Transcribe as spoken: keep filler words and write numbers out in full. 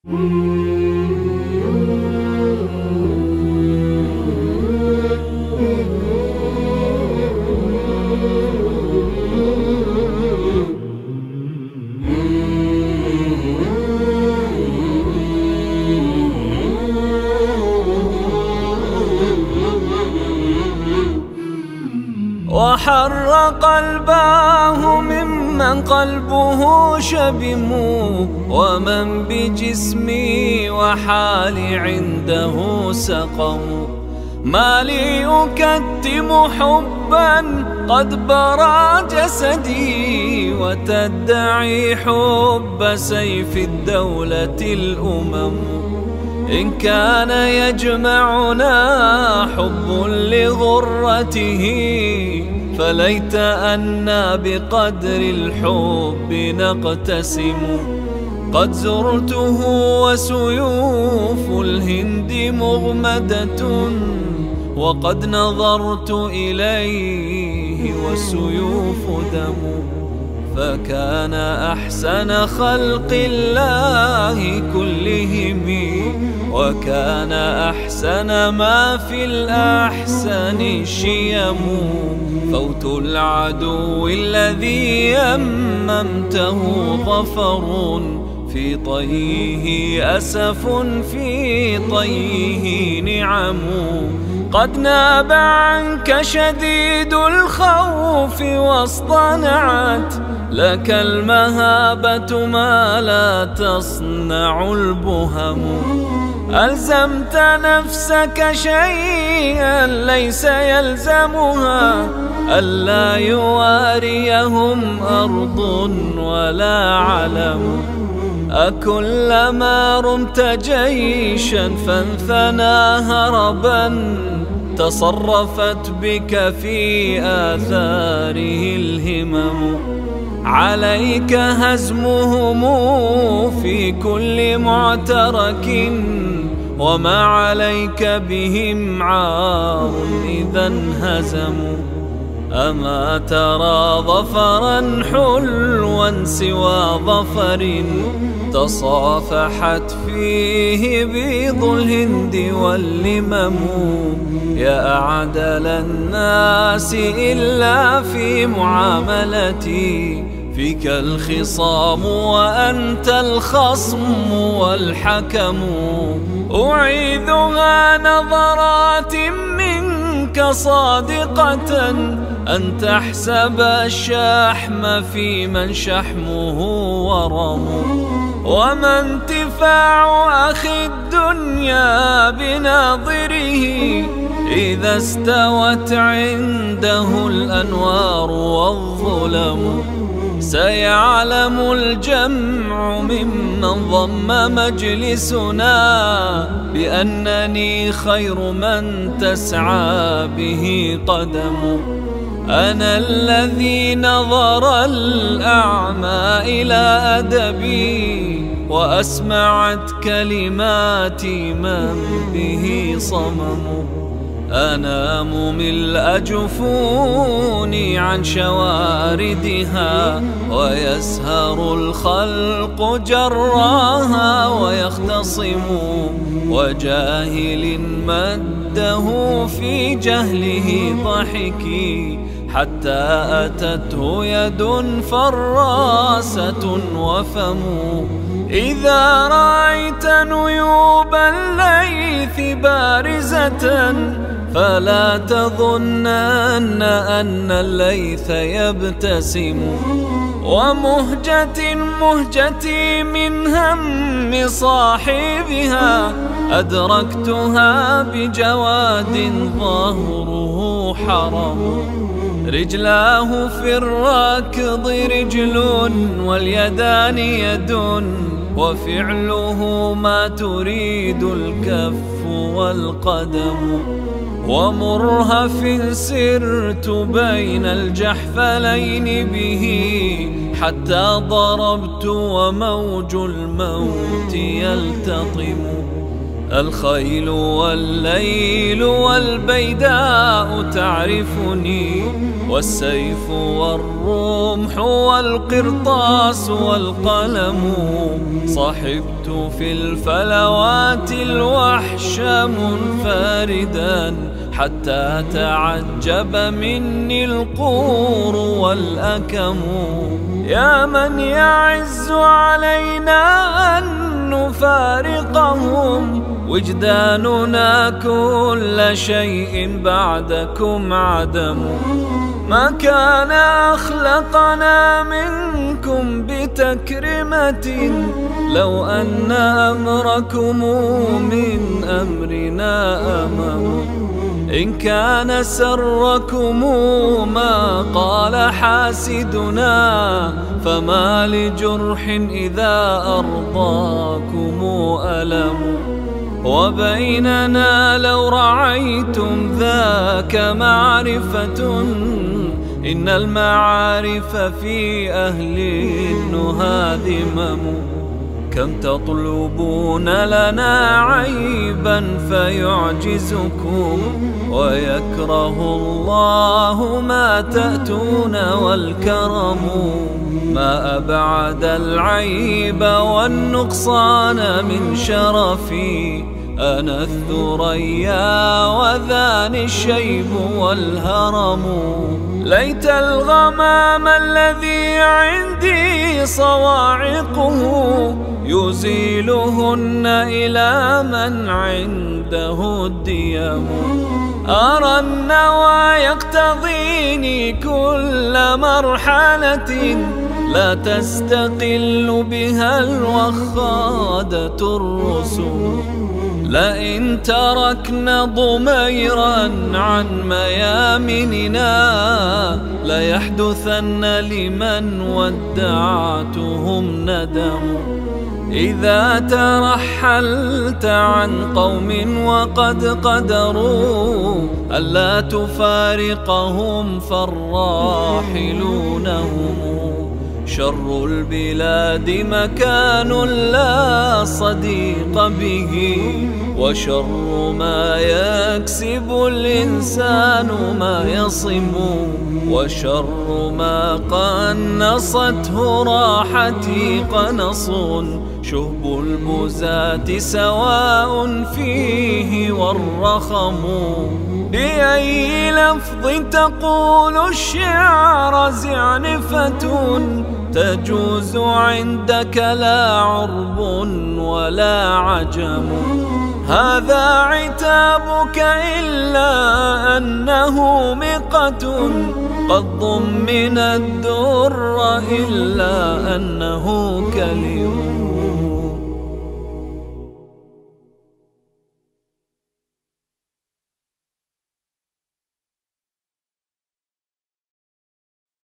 وحر قلباه ممن قلبه شبم، ومن بجسمي وحالي عنده سقم. ما لي أكتم حبا قد برى جسدي، وتدعي حب سيف الدولة الأمم. إن كان يجمعنا حب لغرته، فليت أنا بقدر الحب نقتسم. قد زرته وسيوف الهند مغمدة، وقد نظرت إليه والسيوف دم. فكان أحسن خلق الله كلهم، وكان أحسن ما في الأحسن شيم. فوت العدو الذي يممته ظفر، في طيه أسف في طيه نعم. قد ناب عنك شديد الخوف واصطنعت لك المهابة ما لا تصنع البهم. ألزمت نفسك شيئا ليس يلزمها، ألا يواريهم أرض ولا علم. أكلما رمت جيشا فانثنى هربا، تصرفت بك في آثاره الهمم. عليك هزمهم في كل معترك، وما عليك بهم عار إذا انهزموا. أما ترى ظفرا حلوا سوى ظفر، تصافحت فيه بيض الهند واللمم. يا أعدل الناس إلا في معاملتي، فيك الخصام وأنت الخصم والحكم. أعيذها نظرات منك صادقة، أن تحسب الشحم في من شحمه ورم. وما انتفاع أخي الدنيا بناظره، إذا استوت عنده الأنوار والظلم. سيعلم الجمع ممن ضم مجلسنا، بأنني خير من تسعى به قدم. أنا الذي نظر الأعمى إلى أدبي، وأسمعت كلماتي من به صمم. أنام ملء جفوني عن شواردها، ويسهر الخلق جراها ويختصم. وجاهل مده في جهله ضحكي، حتى أتته يد فراسة وفم. إذا رأيت نيوب الليث بارزة، فلا تظنن أن الليث يبتسم. ومهجة مهجتي من هم صاحبها، أدركتها بجواد ظهره حرم. رجلاه في الركض رجل واليدان يد، وفعله ما تريد الكف والقدم. ومرهف سرت بين الجحفلين به، حتى ضربت وموج الموت يلتطم. الخيل والليل والبيداء تعرفني، والسيف والرمح والقرطاس والقلم. صحبت في الفلوات الوحش منفردا، حتى تعجب مني القور والأكم. يا من يعز علينا أن نفارقهم، وجداننا كل شيء بعدكم عدم. ما كان أخلقنا منكم بتكرمة، لو أن أمركم من أمرنا أمم. إن كان سركم ما قال حاسدنا، فما لجرح إذا أرضاكم ألم. وبيننا لو رعيتم ذاك معرفة، إن المعارف في أهل النهى ذمم. كم تطلبون لنا عيبا فيعجزكم، ويكره الله ما تأتون والكرم. ما أبعد العيب والنقصان من شرفي، أنا الثريا وذاني الشيب والهرم. ليت الغمام الذي عندي صواعقه، يزيلهن إلى من عنده الديم. أرى النوى يقتضيني كل مرحلة، لا تستقل بها الوخادة الرسل. لئن تركنا ضميرا عن ميامننا، ليحدثن لمن ودعتهم ندم. إذا ترحلت عن قوم وقد قدروا ألا تفارقهم، فالراحلون هم. شر البلاد مكان لا صديق به، وشر ما يكسب الإنسان ما يصم. وشر ما قنصته راحتي قنص، شهب البزاة سواء فيه والرخم. بأي لفظ تقول الشعر زعنفة، تجوز عندك لا عرب ولا عجم. هذا عتابك إلا أنه مقة، قد ضمن الدر إلا أنه كلم.